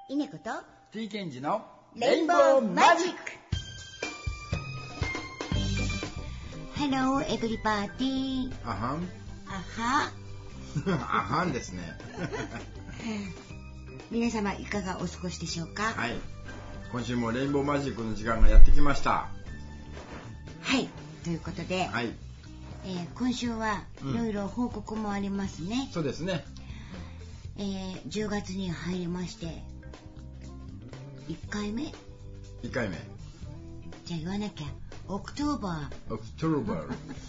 稲子と T ケンジのレインボーマジック。Hello everybody。 あはんあはんですね皆様いかがお過ごしでしょうか。 はい、今週もレインボーマジックの時間がやってきました。 はい、ということで、 はい、 今週はいろいろ報告もありますね。 そうですね。 10月に入りまして1回目じゃあ言わなきゃオクトーバー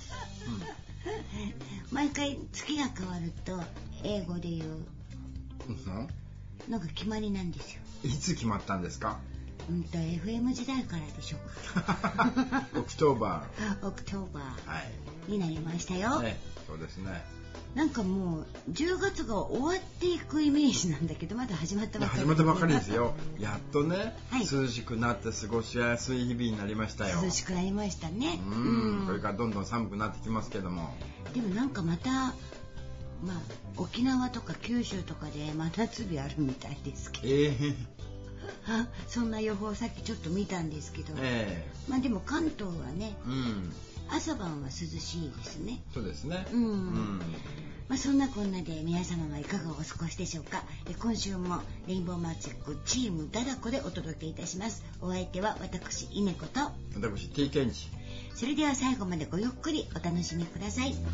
毎回月が変わると英語で言うのが決まりなんですよ。 いつ決まったんですか ？FM 時代からでしょうかオクトーバーになりましたよ、 そうですね。 なんかもう10月が終わっていくイメージなんだけど、まだ始まったばかりですよ。やっとね、涼しくなって過ごしやすい日々になりましたよ。 涼しくなりましたね。 これからどんどん寒くなってきますけども、 でもなんかまた沖縄とか九州とかで真夏日あるみたいですけど、そんな予報さっきちょっと見たんですけど、でも関東はね、朝晩は涼しいですね。 そうですね。 そんなこんなで皆様はいかがお過ごしでしょうか。今週もレインボーマジックチームダダコでお届けいたします。お相手は私稲子と私 T ケンジ。 それでは最後までごゆっくりお楽しみください。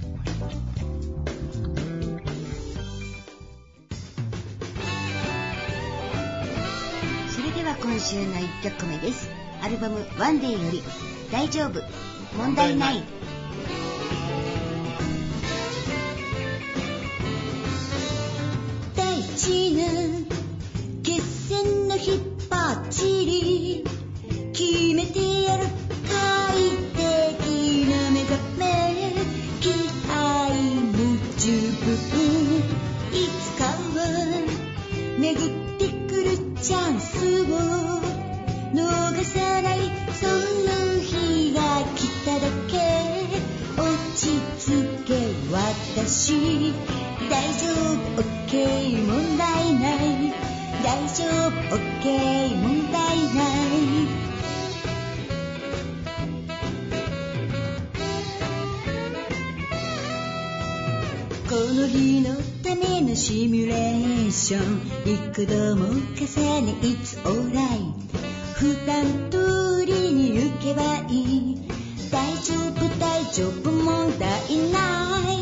それでは今週の1曲目です。アルバムワンデーより大丈夫問題ない。大事な決戦の日ばっちり決めてやる。快適な目覚め気合も十分。いつかは巡ってくるチャンスを逃さない。その日が来ただけ落ち着け私。大丈夫 OK 問題ない。大丈夫 OK 問題ない。この日のためのシミュレーション幾度も重ね It's alright。 普段通りに行けばいい。大丈夫問題ない。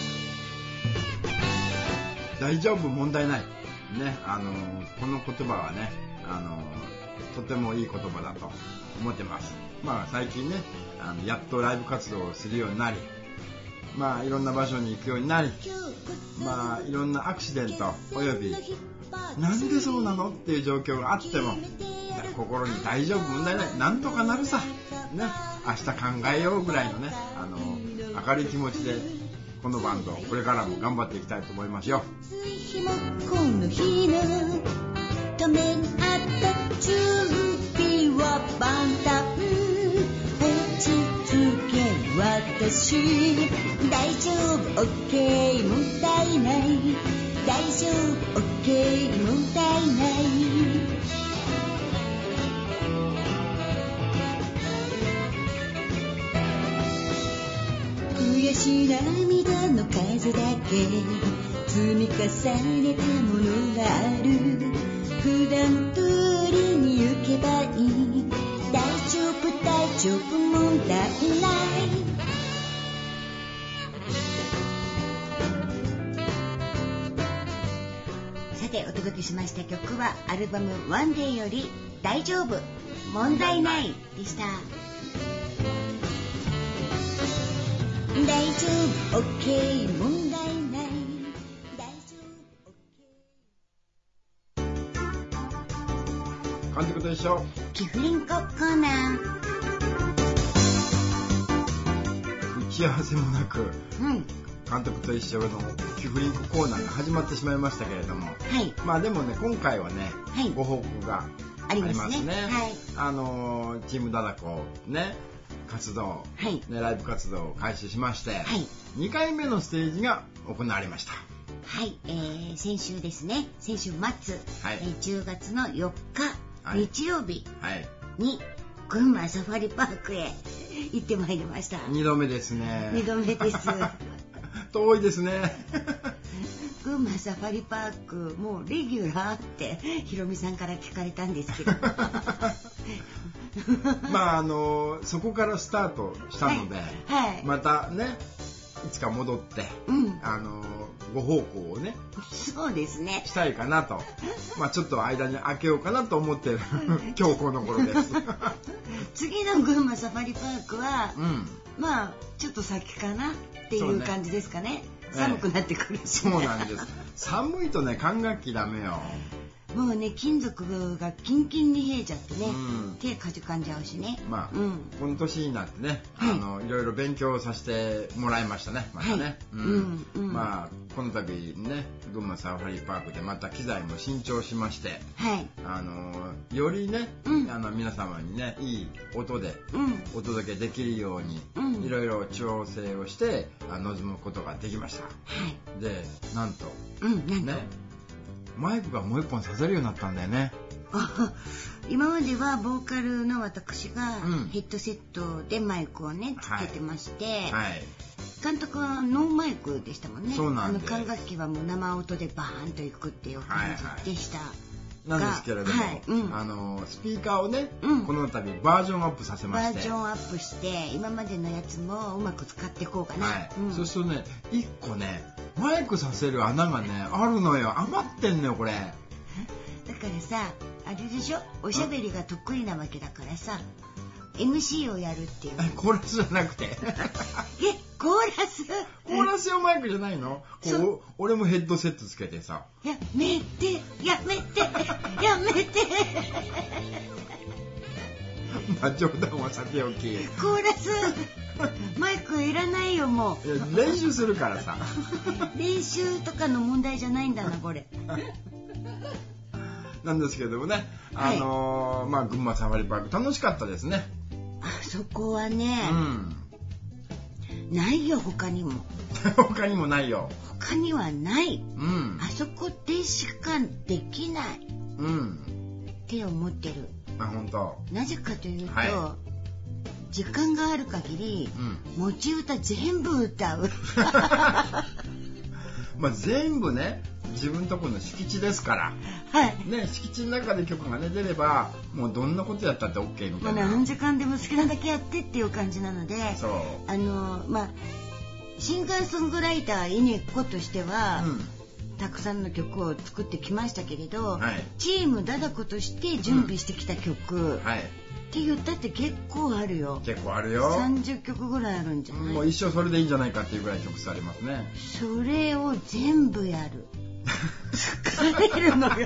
大丈夫問題ないね。この言葉はね、とてもいい言葉だと思ってます。最近ね、やっとライブ活動をするようになり、いろんな場所に行くようになり、いろんなアクシデントおよびなんでそうなのっていう状況があっても心に大丈夫問題ない、なんとかなるさね、明日考えようぐらいのね、明るい気持ちでこのバンドこれからも頑張っていきたいと思いますよ。 この日のためにあった準備は万端。落ち着け私。大丈夫 OK 問題ない。大丈夫 OK 問題ない。悔し涙の数だけ積み重ねたものがある。普段通りに行けばいい。大丈夫問題ない。さてお届けしました曲はアルバムワンデーより大丈夫問題ないでした。大丈夫 OK 問題ない。大丈夫 OK。 監督と一緒キフリンココーナー。 打ち合わせもなく、監督と一緒のキフリンココーナーが始まってしまいましたけれども、でもね今回はね、ご報告がありますね。チームダダコね活動、ライブ活動を開始しまして、2回目のステージが行われました。 はい、先週ですね、先週末、 はい、 10月の4日、はい、日曜日に群馬サファリパークへ行ってまいりました。 2度目ですね。 2度目です。 遠いですね。 群馬サファリパークもうレギュラーってひろみさんから聞かれたんですけどまあそこからスタートしたので、 はいはい、 またねいつか戻って、ご奉公をねそうですねしたいかなとまあちょっと間に空けようかなと思ってる今日この頃です次の群馬サファリパークは、まあちょっと先かなっていう感じですかね。寒くなってくるし、 そうなんです。寒いとね管楽器ダメよ。 もうね金属がキンキンに冷えちゃってね、手かじかんじゃうしね。 まあ、この年になってね、いろいろ勉強させてもらいましたね。またね、まあこの度ね群馬サファリパークでまた機材も新調しまして、よりね、皆様にねいい音でお届けできるようにいろいろ調整をして臨むことができました。でなんと、ねマイクがもう一本刺せるようになったんだよね。 今まではボーカルの私がヘッドセットでマイクをねつけてまして、監督はノーマイクでしたもんね。 そうなんです。 管楽器はもう生音でバーンといくっていう感じでした。 なんですけれども、スピーカーをね、この度バージョンアップさせまして、 バージョンアップして今までのやつもうまく使っていこうかな。 そうするとね1個ねマイクさせる穴がねあるのよ。余ってんのよこれ。 だからさあれでしょ、おしゃべりが得意なわけだからさ、MC をやるっていう。 コーラスじゃなくてコーラス用マイクじゃないの？俺もヘッドセットつけてさ、 やめてまあ冗談はさておきコーラスマイクいらないよもう。練習するからさ練習とかの問題じゃないんだなこれなんですけどもね、まあ群馬サファリパーク楽しかったですね。 あそこはね、ないよ他にも他にもないよ。 他にはない、あそこでしかできない、って思ってる。 本当。なぜかというと、時間がある限り、持ち歌全部歌うまあ全部ね自分とこの敷地ですから、ね、敷地の中で曲がね出ればもうどんなことやったって OK みたいな、 何時間でも好きなだけやってっていう感じなので、まあシンガーソングライターイネコとしては、たくさんの曲を作ってきましたけれど、チームダダコとして準備してきた曲、って言ったって結構あるよ。 結構あるよ。 30曲ぐらいあるんじゃない？ もう一生それでいいんじゃないかっていうぐらい曲数ありますね。 それを全部やる。疲れるのよ。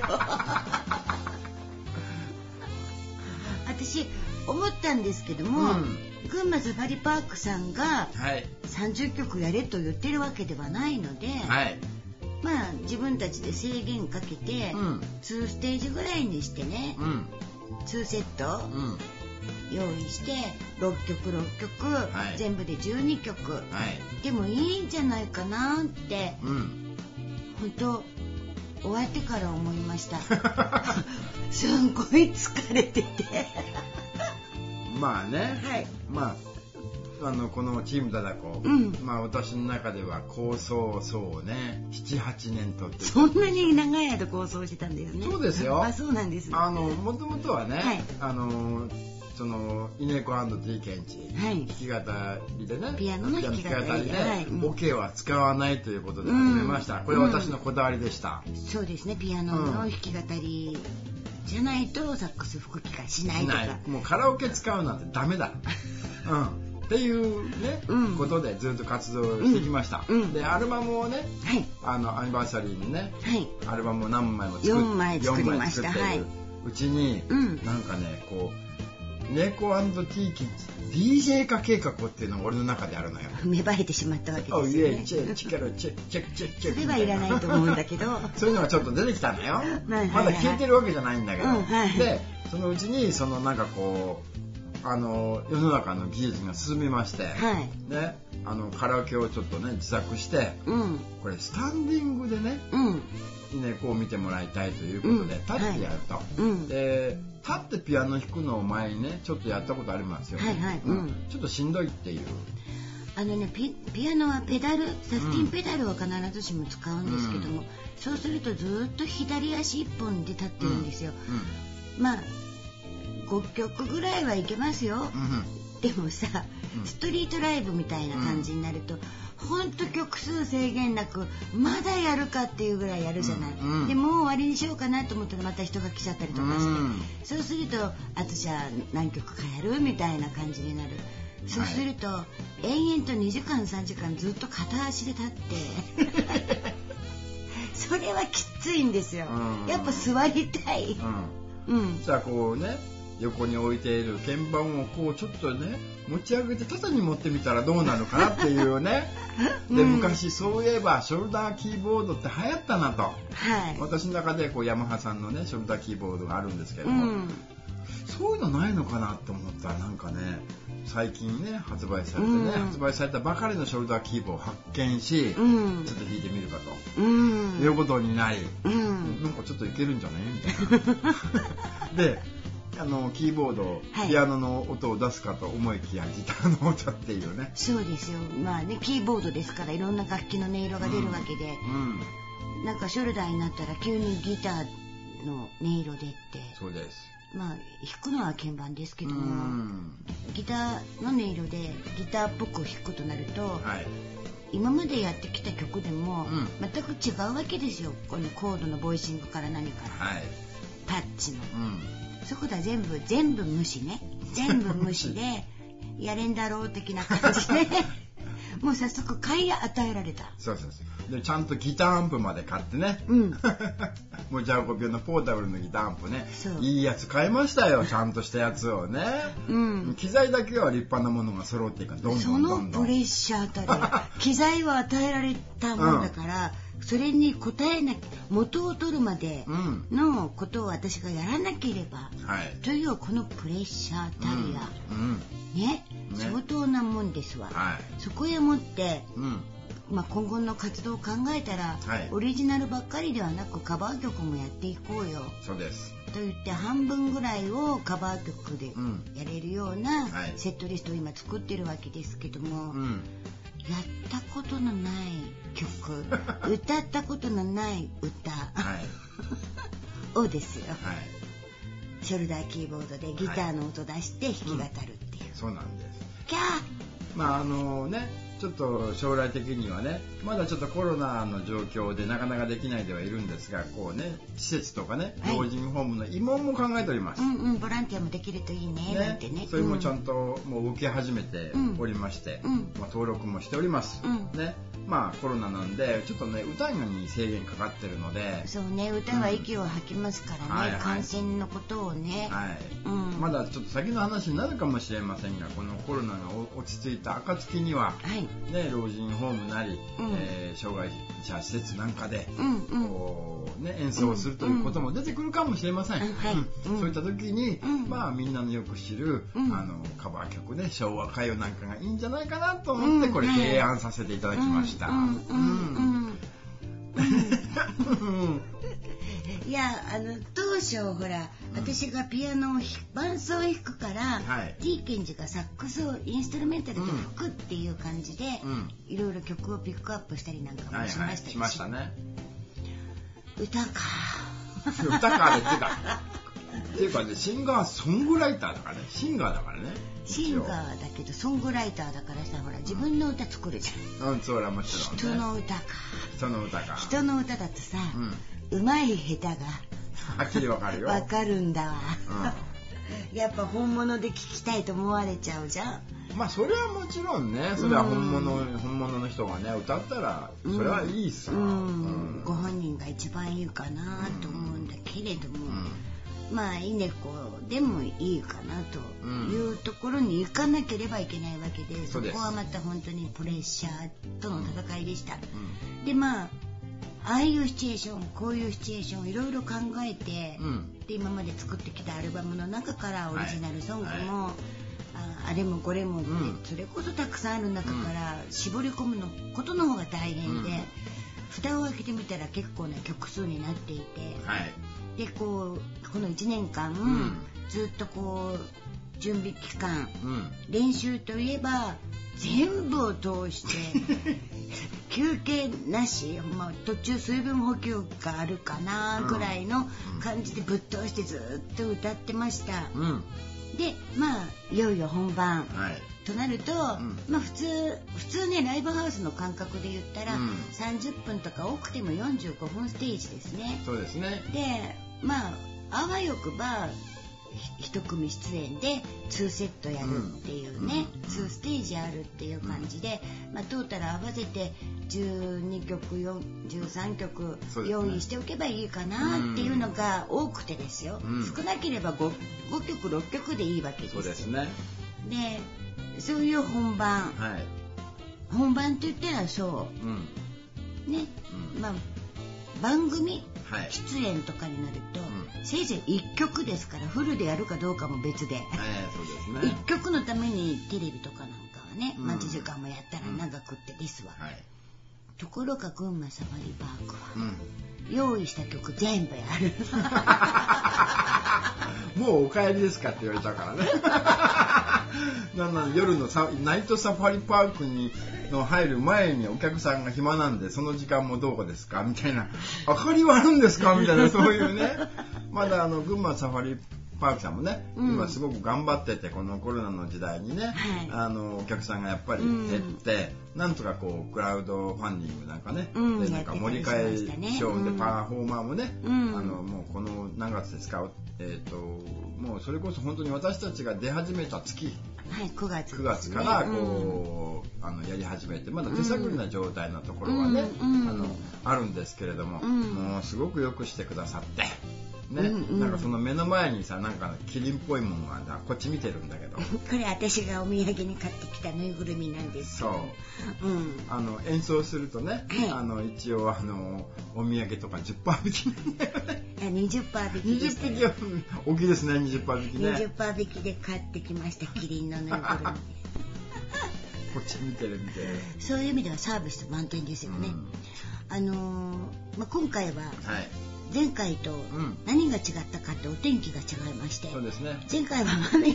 私思ったんですけども、群馬サファリパークさんが30曲やれと言ってるわけではないので、まあ自分たちで制限かけて、2ステージぐらいにしてね、2セット、用意して6曲6曲、全部で12曲、でもいいんじゃないかなって、本当終わってから思いましたすんごい疲れててまあね、まあこのチームダダコ、まあ私の中では構想そうね 7,8 年とってそんなに長い間構想してたんですね。 そうですよ。 そうなんですね。 もともとはね、そのイネコ&ティーケンチ、弾き語りでね、 ピアノの弾き語りで、 オケは使わないということで始めました。これは私のこだわりでした。 そうですね、ピアノの弾き語りじゃないとサックス吹く気がしないとか、 もうカラオケ使うなんてダメだっていうね、ことでずっと活動してきました。でアルバムをね、アニバーサリーにね、アルバムを何枚も 4枚作りました。 うちに、なんかねこうネコ&ティーキン DJ 化計画っていうのが俺の中であるのよ。 芽生えてしまったわけですよね。 チェッそれはいらないと思うんだけどそういうのがちょっと出てきたのよ。まだ消えてるわけじゃないんだけど、でそのうちにそのなんかこう世の中の技術が進みまして、ね、カラオケをちょっとね自作して、これれスタンディングでね、こう見てもらいたいということで、立ってやると、で立ってピアノ弾くのを前にねちょっとやったことありますよね、ちょっとしんどいっていう。 ピアノはペダル、サスティンペダルを必ずしも使うんですけども、そうするとずっと左足一本で立ってるんですよ。まあ5曲ぐらいはいけますよ、でもさ、ストリートライブみたいな感じになると、ほんと曲数制限なくまだやるかっていうぐらいやるじゃない、でもう終わりにしようかなと思ったらまた人が来ちゃったりとかして、そうするとあとじゃあ何曲かやるみたいな感じになる。そうすると、延々と2時間3時間ずっと片足で立ってそれはきついんですよ、やっぱ座りたい、 じゃあこうね横に置いている鍵盤をこうちょっとね持ち上げて肩に持ってみたらどうなるかなっていうねで昔そういえばショルダーキーボードって流行ったなと、私の中でこうヤマハさんのねショルダーキーボードがあるんですけども、そういうのないのかなと思ったらなんかね最近ね発売されてね、発売されたばかりのショルダーキーボードを発見し、ちょっと弾いてみるかと、いうことになり、なんかちょっといけるんじゃないみたいなでキーボード、ピアノの音を出すかと思いきやギターの音っていうね。 そうですよ。まあねキーボードですからいろんな楽器の音色が出るわけで、なんかショルダーになったら急にギターの音色でって。 そうです。 まあ弾くのは鍵盤ですけども、ギターの音色でギターっぽく弾くとなると、今までやってきた曲でも全く違うわけですよ。このコードのボイシングから何から、タッチの、そこでは全部無視ね、全部無視でやれんだろう的な感じでもう早速買い与えられた。 そうでちゃんとギターアンプまで買ってね、もうジャコビオのポータブルのギターアンプね、いいやつ買いましたよ、ちゃんとしたやつをね、機材だけは立派なものが揃っていくからどんどんどんどんそのプレッシャーたり機材を与えられたものだから、それに応えなきゃ元を取るまでのことを私がやらなければ、というこのプレッシャーたりや、相当なもんですわ、そこへもって、今後の活動を考えたら、オリジナルばっかりではなくカバー曲もやっていこうよ。 そうですと言って半分ぐらいをカバー曲でやれるようなセットリストを今作ってるわけですけども、やったことのない曲歌ったことのない歌、をですよ、ショルダーキーボードでギターの音出して弾き語るっていう、 そうなんです。 キャー。 まあちょっと将来的にはねまだちょっとコロナの状況でなかなかできないではいるんですが、こうね施設とかね老人ホームの慰問も考えております。 ボランティアもできるといいねなんてね。 それもちゃんともう受け始めておりまして、登録もしております。ね、まあコロナなんでちょっとね歌に制限かかってるので、 そうね、歌は息を吐きますからね、感染のことをね、 まだちょっと先の話になるかもしれませんが、このコロナが落ち着いた暁には、老人ホームなり、障害者施設なんかで、こう演奏するということも出てくるかもしれません。そういった時に、まあみんなのよく知る、カバー曲で昭和歌謡なんかがいいんじゃないかなと思ってこれ提案させていただきました。いや当初ほら、私がピアノを伴奏を弾くから、T ケンジがサックスをインストルメンタルで吹くっていう感じで、いろいろ曲をピックアップしたりなんかもしましたし、 しましたね。 歌か歌かっていうかね、シンガーソングライターだからね、シンガーだからね。 シンガーだけどソングライターだからさ、ほら自分の歌作るじゃん。 それはもちろんね。 人の歌か。人の歌だとさ、うまい下手がはっきりわかるよ。 わかるんだわ。やっぱ本物で聴きたいと思われちゃうじゃん。 まあそれはもちろんね、それは本物の人がね歌ったらそれはいいさ。 ご本人が一番いいかなと思うんだけれども、まあ稲子でもいいかなというところに行かなければいけないわけで、そこはまた本当にプレッシャーとの戦いでした。でまあああいうシチュエーション、こういうシチュエーションをいろいろ考えて、で今まで作ってきたアルバムの中からオリジナルソングも、あれもこれもって、それこそたくさんある中から絞り込むことの方が大変で、 蓋を開けてみたら結構な曲数になっていて、 はい、 でこの1年間、ずっとこう準備期間、練習といえば全部を通して休憩なし、途中水分補給があるかなぐらいの感じでぶっ通してずっと歌ってました、でいよいよ本番、となると、普通ねライブハウスの感覚で言ったら、30分とか多くても45分ステージですね。 そうですね。であわよくば一組出演で2セットやるっていうね、2ステージあるっていう感じで、トータル合わせて12曲13曲用意しておけばいいかなっていうのが多くてですよ、少なければ 5曲6曲でいいわけです。 そうですね。 でそういう本番、本番って言ったらね、番組出演とかになると、せいぜい1曲ですから、フルでやるかどうかも別で、 そうですね、 1曲のためにテレビとかなんかはね、待ち時間もやったら長くってですわ、ところが群馬サファリパークは、用意した曲全部やるもうお帰りですかって言われちゃうからね夜のナイトサファリパークに入る前にお客さんが暇なんで、その時間もどうですかみたいな、明かりはあるんですかみたいな、そういうねまだ群馬サファリパークさんもね、今すごく頑張ってて、このコロナの時代にね、お客さんがやっぱり減って、なんとかこうクラウドファンディングなんかね、でなんか盛り替えショーでパフォーマーもね、もうこの何月ですか、もうそれこそ本当に私たちが出始めた月、9月からこうやり始めて、まだ手探りな状態のところはね、あるんですけれども、もうすごくよくしてくださってね、なんかその目の前にさ、なんかキリンっぽいものがこっち見てるんだけどこれ私がお土産に買ってきたぬいぐるみなんです。 そう、演奏するとね、一応お土産とか 10% 引きなんだよね。 20% 引きでしたね。 20匹は大きいですね。20% 引きね。 20% 引きで買ってきました、キリンのぬいぐるみこっち見てる。 そういう意味ではサービス満点ですよね。今回は、前回と何が違ったかってお天気が違いまして、 そうですね、 前回は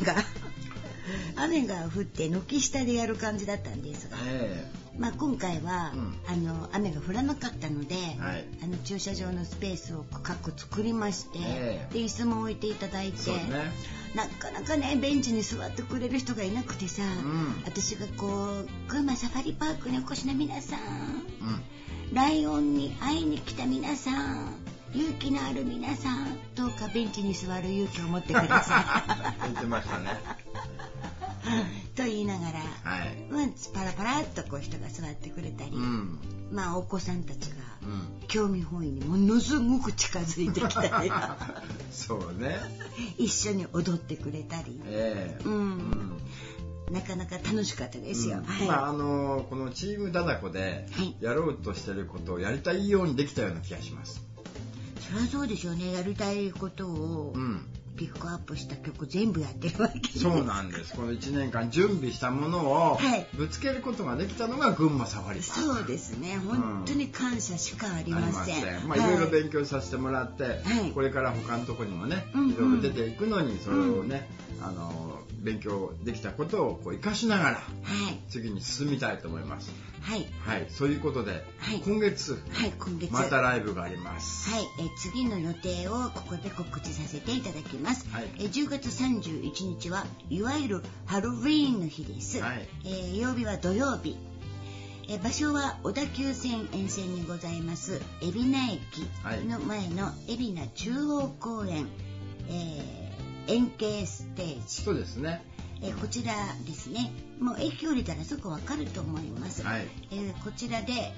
雨が降って軒下でやる感じだったんですが、今回は、雨が降らなかったので、駐車場のスペースを各作りまして、で椅子も置いていただいて、なかなかねベンチに座ってくれる人がいなくてさ、私がこう群馬サファリパークにお越しの皆さん、ライオンに会いに来た皆さん、勇気のある皆さん、どうかベンチに座る勇気を持ってください言ってましたねと言いながら、パラパラっとこう人が座ってくれたり、お子さんたちが興味本位にものすごく近づいてきたりそうね、 一緒に踊ってくれたり、なかなか楽しかったですよ。 このチームダダコでやろうとしてることをやりたいようにできたような気がします。 そりゃそうでしょうね。やりたいことをピックアップした曲全部やってるわけです。 そうなんです。この1年間準備したものをぶつけることができたのが群馬サファリパーク。 そうですね。本当に感謝しかありません。 いろいろ勉強させてもらって、これから他のところにもね、いろいろ出ていくのに、それをね、勉強できたことをこう生かしながら、次に進みたいと思います。そういうことで、今月またライブがあります。 次の予定をここで告知させていただきます。10月31日はいわゆるハロウィーンの日です。曜日は土曜日。場所は小田急線沿線にございます海老名駅の前の海老名中央公園、円形ステージ。 そうですね。 こちらですね。もう駅降りたらすぐわかると思います。こちらで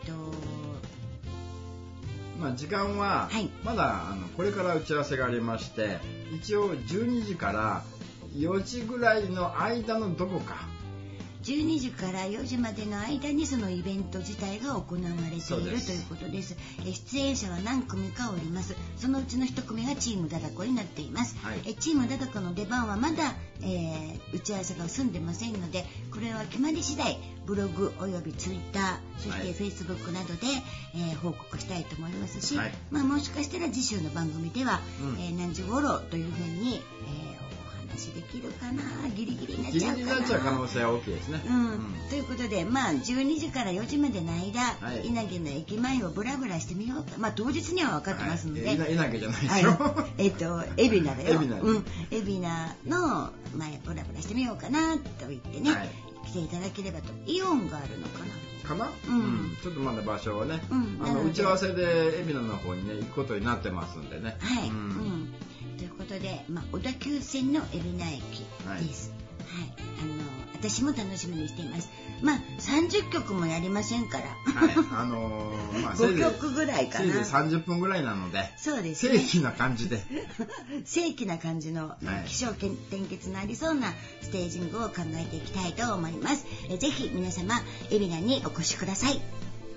時間はまだこれから打ち合わせがありまして、一応12時から4時ぐらいの間のどこか。 12時から4時までの間にそのイベント自体が行われているということです。出演者は何組かおります。そのうちの1組がチームダダコになっています。チームダダコの出番はまだ、打ち合わせが済んでませんので、これは決まり次第ブログおよびツイッター、そしてフェイスブックなどで、 報告したいと思いますし、 はい、 もしかしたら次週の番組では、何時頃というふうに、お話できるかな、ギリギリになっちゃうかな、 ギリギリになっちゃう可能性は大きいですね。 ということで、12時から4時までの間、稲毛の駅前をブラブラしてみようか。当日には分かってますので、 稲毛じゃないですよ。 海老名だよ。 海老名の前ブラブラしてみようかなと言ってね、来ていただければと。イオンがあるのかなちょっとまだ場所はね、打ち合わせで海老名の方にね行くことになってますんでね。 はい、ということで、小田急線の海老名駅です。私も楽しみにしています。30曲もやりませんから。5曲ぐらいかな。 せいぜい30分ぐらいなので。 そうですね。 正規な感じで。 正規な感じの起承転結のありそうなステージングを考えていきたいと思います。ぜひ皆様、海老名にお越しください。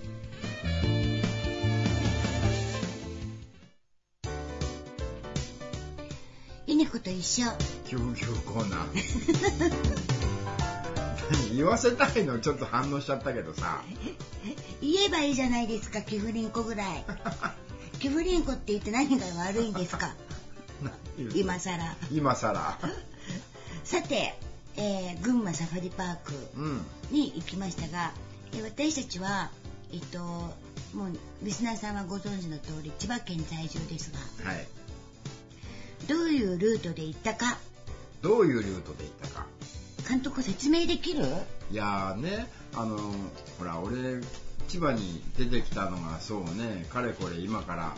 稲子と一緒。 救急コーナー。言わせたいのちょっと反応しちゃったけどさ。 言えばいいじゃないですか、キフリンコぐらい。キフリンコって言って何が悪いんですか。今さら。さて、群馬サファリパークに行きましたが、私たちはもうリスナーさんはご存知の通り千葉県在住ですが、どういうルートで行ったか。監督説明できる？ いやね、ほら俺千葉に出てきたのがそうね、かれこれ今から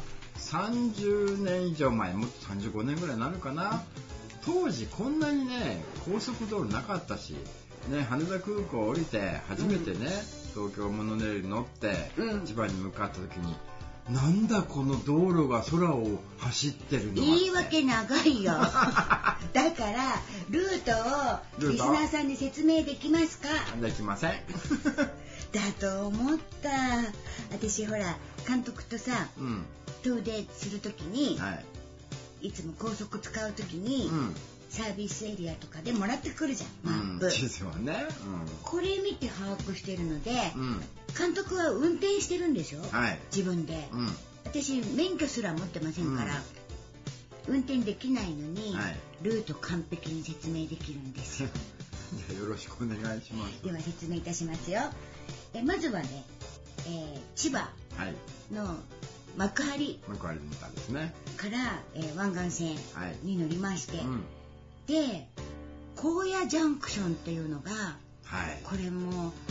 30年以上前、もっと35年ぐらいになるかな。当時こんなにね高速道路なかったしね、羽田空港降りて初めてね、東京モノレール乗って千葉に向かった時に、なんだこの道路が空を走ってるのは。 言い訳長いよ。だからルートをリスナーさんに説明できますか？ できません。 だと思った。私ほら監督とさ、遠出するときに、いつも高速使うときに、サービスエリアとかでもらってくるじゃん、マップ。 地図はね、 これ見て把握してるので、監督は運転してるんでしょ、自分で。私免許すら持ってませんから、運転できないのに、ルート完璧に説明できるんですよ。 よろしくお願いします。 では説明いたしますよ。まずはね、千葉の幕張ですね、 から、湾岸線に乗りまして、で高野ジャンクションっていうのが、これもう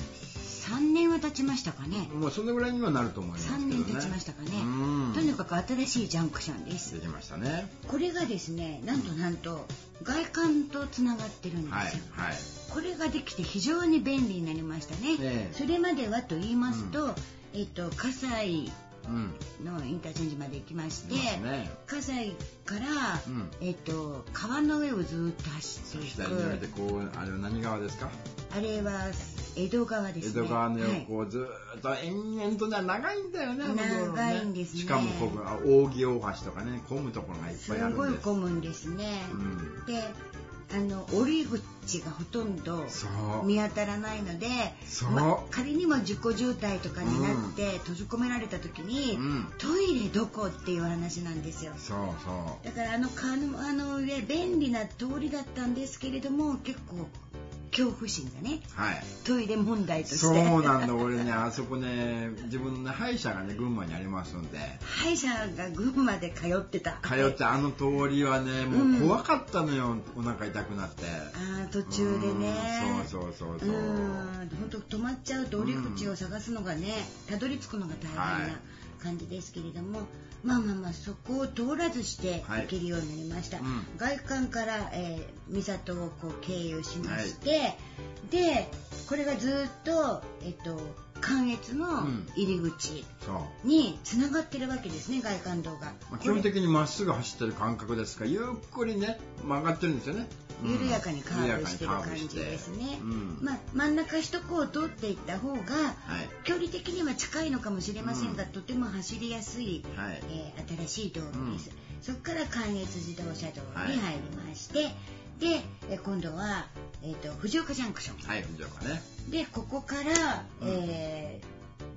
3年は経ちましたかね。 もうそのぐらいにはなると思いますけどね。 3年経ちましたかね。とにかく新しいジャンクションです。 できましたね。 これがですね、なんと外環とつながってるんですよ。これができて非常に便利になりましたね。それまではと言いますと、葛西のインターチェンジまで行きまして、葛西から、川の上をずっと走っていく。 左に出てあれは何川ですか？ あれは江戸川ですね。 江戸川の横をずっと延々と長いんだよね。 長いんですね。 しかも扇大橋とかね、混むところがいっぱいあるんです。 すごい混むんですね。で、降り口がほとんど見当たらないので、仮にも事故渋滞とかになって閉じ込められた時に、トイレどこっていう話なんですよ。だから川の上便利な通りだったんですけれども、結構恐怖心がね、トイレ問題として。 そうなんだ。俺ね、あそこね、自分の歯医者がね群馬にありますんで、 歯医者が群馬で通ってあの通りはね、もう怖かったのよ、お腹痛くなって。 途中でね。 そう本当止まっちゃうと降り口を探すのがね、たどり着くのが大変な感じですけれども、そこを通らずして行けるようになりました。外環から、三郷を経由しまして、でこれがずっと関越の入り口につながってるわけですね、外環道が。 基本的にまっすぐ走ってる感覚ですから、ゆっくりね曲がってるんですよね。 緩やかにカーブしてる感じですね。真ん中首都高を通っていった方が、距離的には近いのかもしれませんが、とても走りやすい、新しい道路です。そこから関越自動車道に入りまして、で今度は、藤岡ジャンクション。 藤岡ね。 でここから、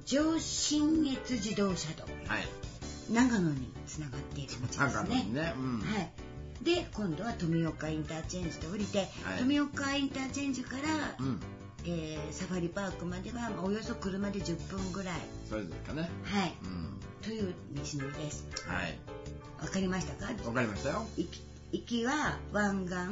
上信越自動車道、 はい、 長野につながっている道ですね。 長野にね、うん、 はい。で今度は富岡インターチェンジで降りて、はい、富岡インターチェンジから、うん、サファリパークまではおよそ車で10分ぐらい。 それですかね。 はい、うん、という道のりです。 はい。 わかりましたか？ わかりましたよ。 行きは湾岸、うん、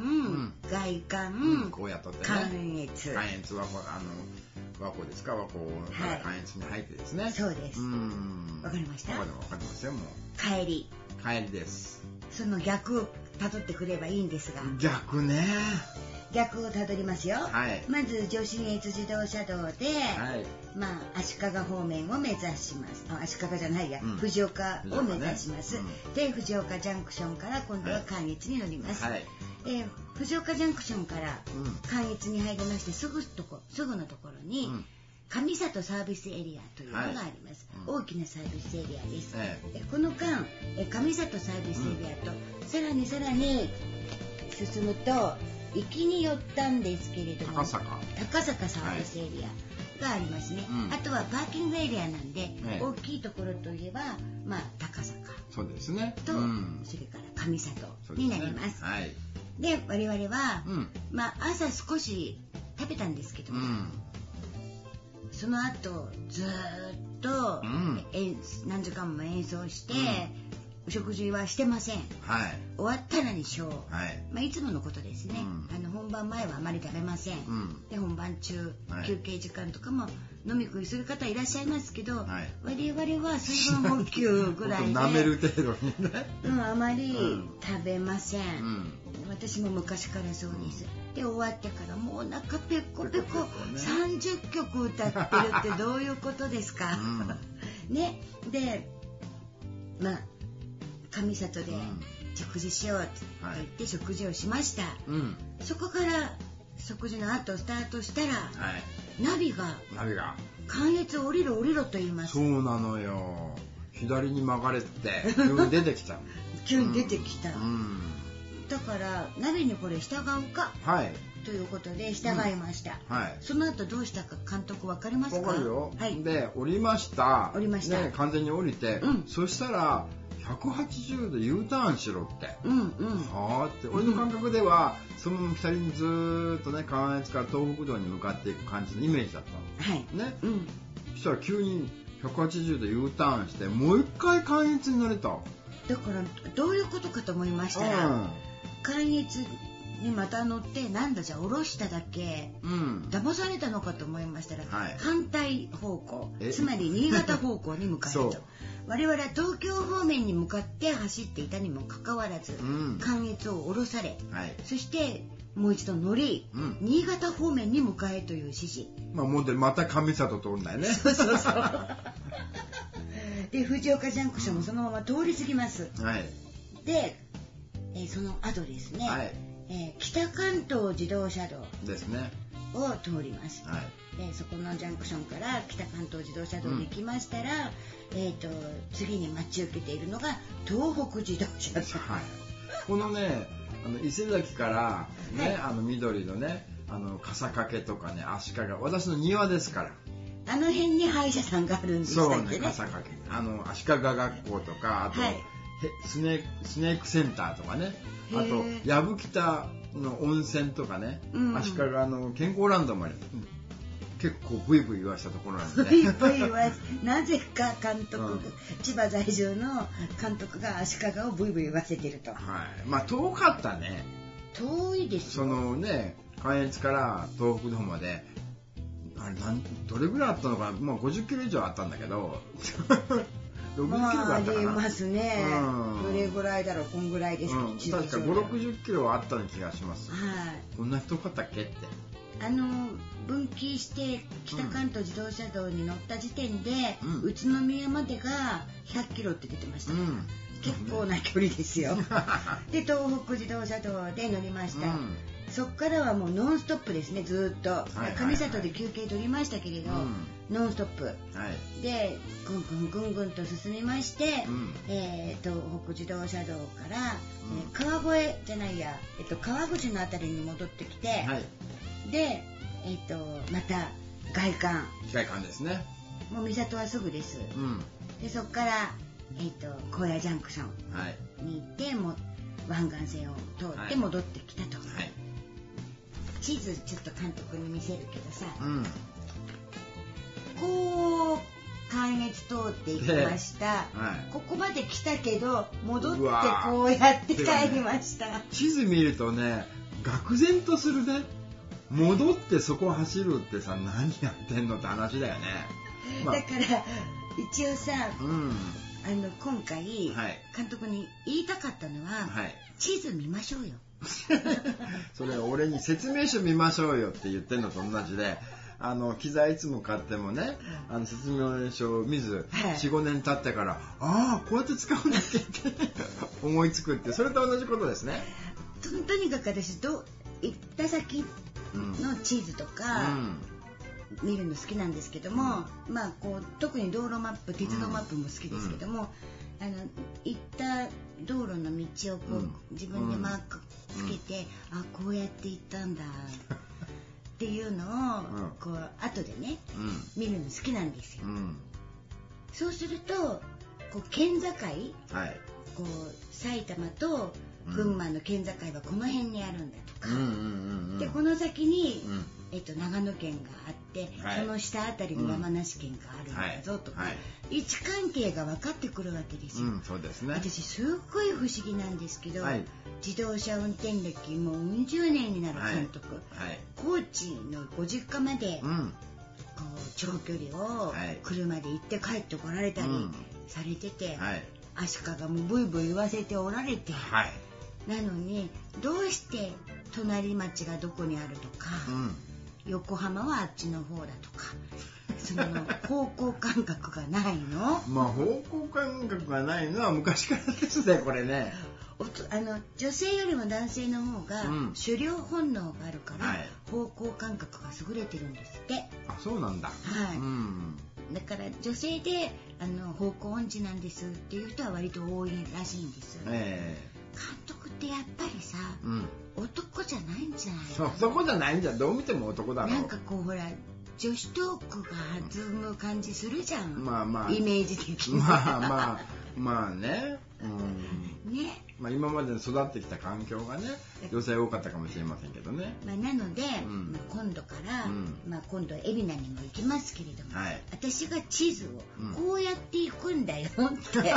外環、 うん、こうやっとってね。 関越は和光ですか？和光から関越に入ってですね。 はい、そうです。わかりました？ わかりますよ、もう。 帰りです。 その逆をたどってくればいいんですが。 逆ね。 逆をたどりますよ。 はい、 まず上信越自動車道で、はい、足利方面を目指します。足利じゃないや、うん、藤岡を目指します、ね、うん、で藤岡ジャンクションから今度は関越に乗ります、はい、藤岡ジャンクションから関越に入りましてすぐのところに、うん、上里サービスエリアというのがあります、はい、大きなサービスエリアです、この間上里サービスエリアと、さらに進むと行きに寄ったんですけれども高坂サービスエリアがありますね、はい、あとはパーキングエリアなんで、大きいところといえば、高坂そうですねと、それから上里になります。はい、で我々は、朝少し食べたんですけども、その後ずっと、何時間も演奏して、お食事はしてません、はい、終わったらにしよう、はい、いつものことですね、本番前はあまり食べません、で本番中、休憩時間とかも飲み食いする方いらっしゃいますけど、我々は水分補給ぐらいで舐める程度にね、 あまり食べません、私も昔からそうです、で終わってからもうお腹ペコペコ、30曲歌ってるってどういうことですか、ね、で上里で食事しようって言って食事をしました、そこから食事の後スタートしたら、ナビが関越降りろと言います。 そうなのよ、左に曲がれって急に出てきた急に出てきた、だからナビにこれ従うか、ということで従いました、その後どうしたか監督分かりますか？ 分かるよ、で降りました、ね、完全に降りて、そしたら180度 U ターンしろって、はあって、俺の感覚ではそのまま左にずーっとね、関越から東北道に向かっていく感じのイメージだったの、ね、そしたら急に180度 U ターンしてもう一回関越に乗れた。 だからどういうことかと思いましたら、関越にまた乗ってなんだじゃあ下ろしただけ、騙されたのかと思いましたら、反対方向、つまり新潟方向に向かえと我々は東京方面に向かって走っていたにもかかわらず、関越を下ろされ、そしてもう一度乗り、新潟方面に向かえという指示、 もうまた上里通るんだよね。 そうで藤岡ジャンクションもそのまま通り過ぎます、で、その後ですね、北関東自動車道ですねを通ります、でそこのジャンクションから北関東自動車道に行きましたら、次に待ち受けているのが東北自動車道、 このね伊勢崎からね、緑のね笠掛とかね足利、私の庭ですから、 あの辺に歯医者さんがあるんですよね。 そうね、笠掛足利学校とか、あと、スネークセンターとかね、あと藪北の温泉とかね、足利健康ランドまで、結構ブイブイ言わしたところなんで、 ブイブイ言わなぜか監督、千葉在住の監督が足利をブイブイ言わせてると。 遠かったね。 遠いですよ。 そのね、関越から東北の方までどれぐらいあったのかな、50キロ以上あったんだけど60キロだったかな。 ありますね、どれぐらいだろう、こんぐらいですか、 確か5、60キロはあったような気がします。こんな遠かったっけって。 分岐して北関東自動車道に乗った時点で、宇都宮までが100キロって出てましたから、結構な距離ですよ。で東北自動車道で乗りました、そこからはもうノンストップですね、ずっと、上里で休憩取りましたけれど、ノンストップ、でぐんぐんと進みまして、東北自動車道から、川越じゃないや、川口のあたりに戻ってきて、で、また外環ですね、 もう三郷はすぐです、 うん、 でそこから高野ジャンクショはい、 ンに行ってもう湾岸線を通って戻ってきたと、 はい、 地図ちょっと監督に見せるけどさ、 うん、 こう関越通って行きました、はい、ここまで来たけど戻ってこうやって帰りました、 ね、地図見るとね愕然とするね。戻ってそこを走るってさ何やってんのって話だよね、 だから一応さ、 うん、 今回、はい、監督に言いたかったのは、はい、地図見ましょうよそれ俺に説明書見ましょうよって言ってんのと同じで、機材いつも買ってもね、説明書を見ず、はい、4、5年経ってからああこうやって使うんだっけって思いつくって、それと同じことですね。 とにかく私行った先の地図とか、見るの好きなんですけども、まあこう特に道路マップ、鉄道マップも好きですけども、行った道路の道をこう、自分でマークつけて、あこうやって行ったんだっていうのを、こう後でね、見るの好きなんですよ、そうするとこう県境、はい、こう埼玉と群馬の県境はこの辺にあるんだとか、でこの先に、長野県があって、はい、その下あたりに山梨県があるんだぞとか、位置関係が分かってくるわけですよ、 そうですね、 私すっごい不思議なんですけど、はい、自動車運転歴もう40年になる監督、高知のご実家まで、こう長距離を車で行って帰ってこられたりされてて、足利もブイブイ言わせておられて、なのにどうして隣町がどこにあるとか、横浜はあっちの方だとか、その方向感覚がないのまあ方向感覚がないのは昔からですね、これね。 女性よりも男性の方が狩猟本能があるから、方向感覚が優れてるんですって。 あ、そうなんだ。 はい、だから女性で方向音痴なんですっていう人は割と多いらしいんです、監督ってやっぱりさ、男じゃないんじゃないかな。 男じゃないんじゃ、どう見ても男だろう。 なんかこうほら女子トークが弾む感じするじゃん、 まあまあイメージ的に。 まあね、 ね、 まあ、今まで育ってきた環境がね女性多かったかもしれませんけどね、 なので、今度から、今度海老名にも行きますけれども、私が地図をこうやって行くんだよって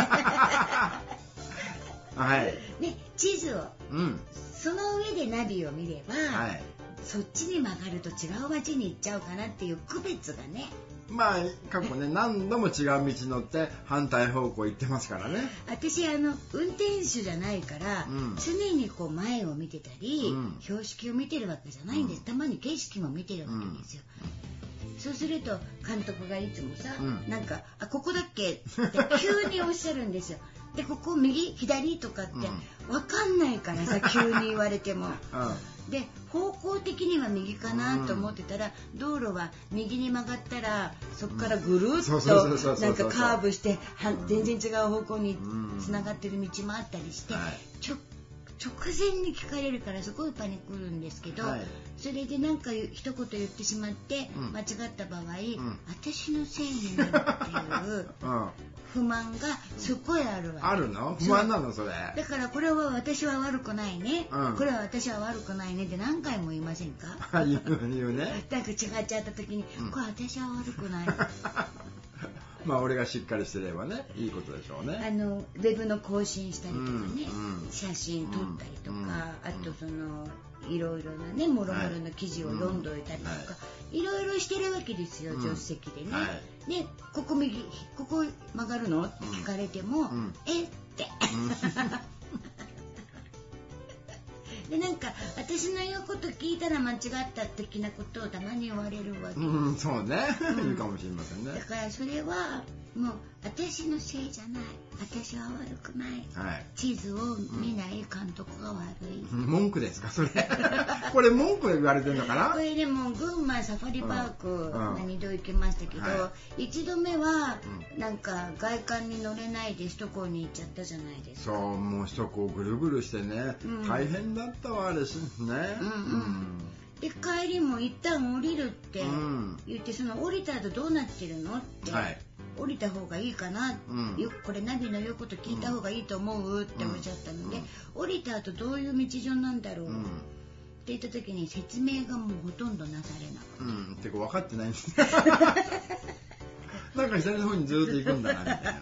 ね、地図を、その上でナビを見れば、そっちに曲がると違う街に行っちゃうかなっていう区別がね、 まあ過去ね何度も違う道乗って反対方向行ってますからね。 私運転手じゃないから、常にこう前を見てたり、標識を見てるわけじゃないんです、たまに景色も見てるわけですよ、そうすると監督がいつもさ、なんかここだっけって急におっしゃるんですよ。でここ右左とかって分かんないからさ、急に言われても、で方向的には右かなと思ってたら、道路は右に曲がったらそこからぐるっとなんかカーブして全然違う方向につながってる道もあったりして、直前に聞かれるからすごいパニクるんですけど、それでなんか一言言ってしまって間違った場合、私のせいになるっていう不満がすっごいあるわけ。 あるの？不満なのそれ。 だからこれは私は悪くないね、これは私は悪くないねって何回も言いませんか？ 言うね。 なんか違っちゃった時に、これ私は悪くないまあ俺がしっかりしてればねいいことでしょうね。 ウェブの更新したりとかね、写真撮ったりとか、あとそのいろいろなねもろもろの記事を読んどいたりとか、いろいろしてるわけですよ、助手席でね。でここ曲がるのって聞かれても、えってでなんか私の言うこと聞いたら間違った的なことをたまに言われるわけです。 そうね、いいかもしれませんね。 だからそれはもう私のせいじゃない、私は悪くない、地図を見ない監督が悪い、 文句ですかそれこれ文句で言われてるのかな。 これでも群馬サファリパーク2度行きましたけど、1度目はなんか外観に乗れないで首都高に行っちゃったじゃないですか。 そう、もう首都高ぐるぐるしてね、大変だったわあれしね。 で帰りも一旦降りるって言って、その降りた後どうなってるのって、降りた方がいいかな、これナビの言うこと聞いた方がいいと思うっておっしゃったので、降りた後どういう道順なんだろう、って言った時に説明がもうほとんどなされなかった。 てか分かってないんですなんか左の方にずっと行くんだなみたいな。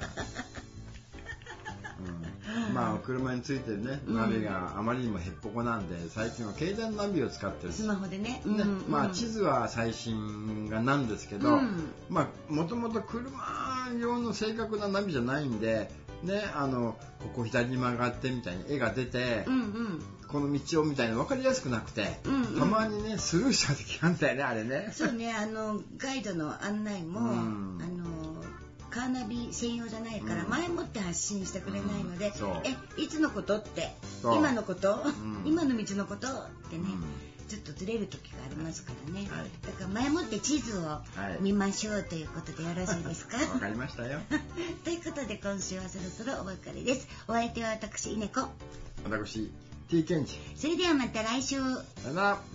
まあ車についてるねナビがあまりにもへっぽこなんで、最近は携帯のナビを使ってるスマホでね。 まあ地図は最新がなんですけど、まあもともと車用の正確なナビじゃないんでね、ここ左に曲がってみたいに絵が出て、この道をみたいな分かりやすくなくて、たまにねスルーしちゃう時あんだよね、あれね。 そうね、ガイドの案内も、カーナビ専用じゃないから前もって発信してくれないので、いつのことって、今のこと、今の道のことってね、ちょっとずれる時がありますからね、だから前もって地図を見ましょうということでよろしいですか？ わかりましたよ。 ということで今週はそろそろお別れです。お相手は私、稲子。 私、T ケンジ。 それではまた来週。 さよなら。